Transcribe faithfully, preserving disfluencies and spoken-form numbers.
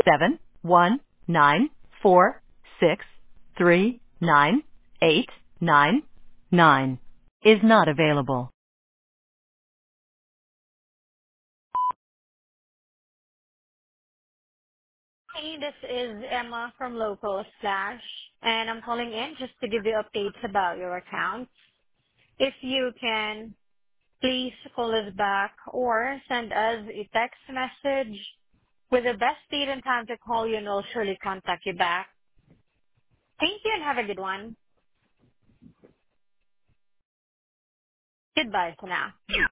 seven one nine four six three nine eight nine nine is not available. Hey, this is Emma from Local Slash, and I'm calling in just to give you updates about your account. If you can, please call us back or send us a text message with the best date and time to call you, and we'll surely contact you back. Thank you and have a good one. Goodbye for now.